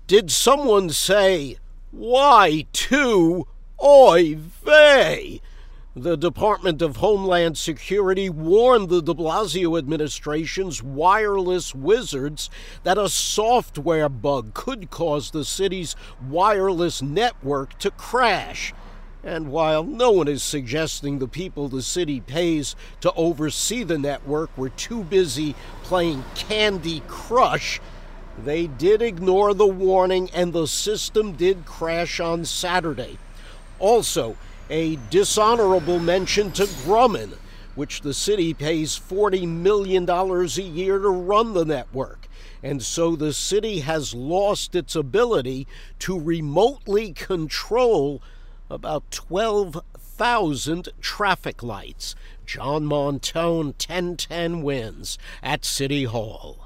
Did someone say, "Why two? Oy vey"? The Department of Homeland Security warned the de Blasio administration's wireless wizards that a software bug could cause the city's wireless network to crash. And while no one is suggesting the people the city pays to oversee the network were too busy playing Candy Crush, they did ignore the warning and the system did crash on Saturday. Also, a dishonorable mention to Grumman, which the city pays $40 million a year to run the network. And so the city has lost its ability to remotely control about 12,000 traffic lights. John Montone, 1010 wins at City Hall.